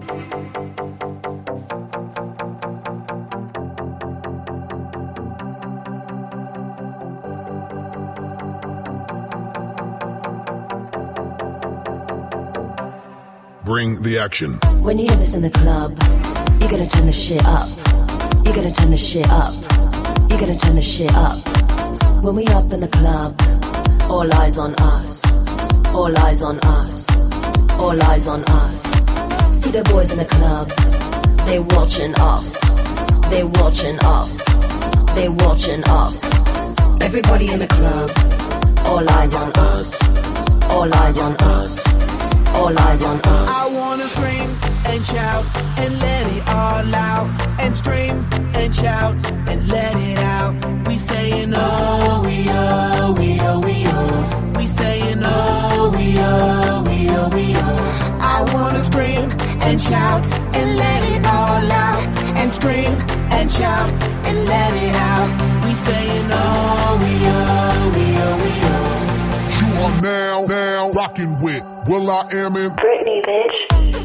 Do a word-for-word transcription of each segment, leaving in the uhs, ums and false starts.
Bring the action. When you hear this in the club, you gotta turn the shit up. You gotta turn the shit up. You gotta turn the shit up. When we up in the club, all eyes on us. All eyes on us. All eyes on us. See the boys in the club, they watching us. They watching us. They watching us. Everybody in the club, all eyes on us. All eyes on us. All eyes on us. I wanna scream and shout and let it all out. And scream and shout and let it out. We saying oh, we oh, we oh, we oh. We saying oh, we oh, we oh, we oh. I wanna scream and shout and let it all out. And scream and shout and let it out. We saying oh, we oh, we oh, we oh. You are now, now rocking with Will I Am in Britney, bitch.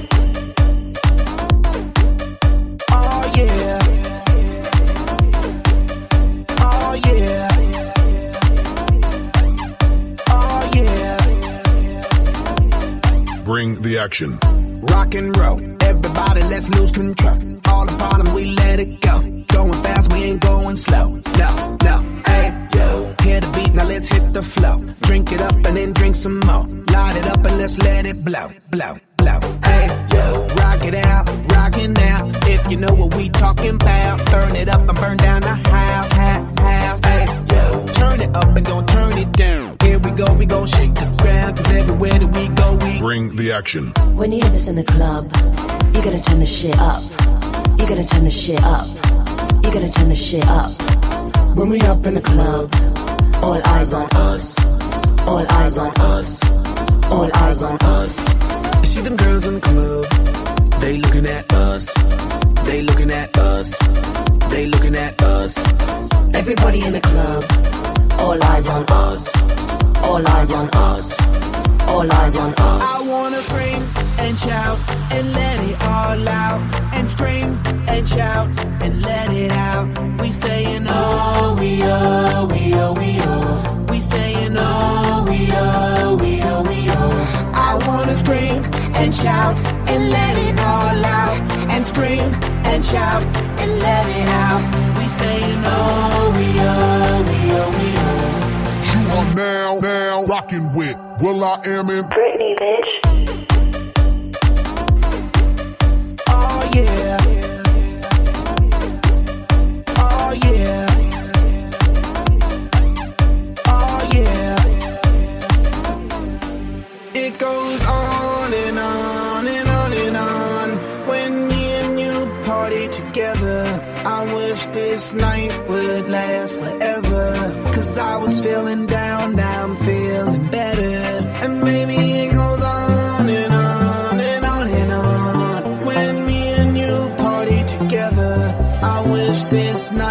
Oh yeah. Oh yeah. Oh yeah. Bring the action. Rock and roll, everybody let's lose control. All the bottom we let it go. Going fast, we ain't going slow. No, no, hey, yo. Hear the beat, now let's hit the flow. Drink it up and then drink some more. Light it up and let's let it blow, blow, blow. Hey, yo. Rock it out, rock it now. If you know what we talking about. Burn it up and burn down the house, house, house. Hey, yo. Turn it up and don't turn it down. Here we go, we gon' shake the ground. Cause everywhere that we go, we bring the action. When you hear this in the club, you gotta turn the shit up. You gotta turn the shit up. You gotta turn the shit up. When we up in the club, all eyes on us. All eyes on us. All eyes on us. You see them girls in the club, they looking at us. They looking at us. They looking at us. Everybody in the club, all eyes on us. All eyes on us. All eyes on us. I wanna scream and shout and let it all out. And scream and shout and let it out. We saying oh, we oh, we oh, we oh. We saying oh, we oh, we oh, we oh. I wanna scream and shout and let it all out. And scream and shout and let it out. We saying oh, we oh, we oh, we oh. You are now, now rocking with Will I Am in Britney, bitch. Oh yeah. Oh yeah. Oh yeah. It goes on and on and on and on. When me and you party together, I wish this night would last forever. Cause I was feeling down, now I'm feeling better. And maybe it goes on and on and on and on. When me and you party together, I wish this night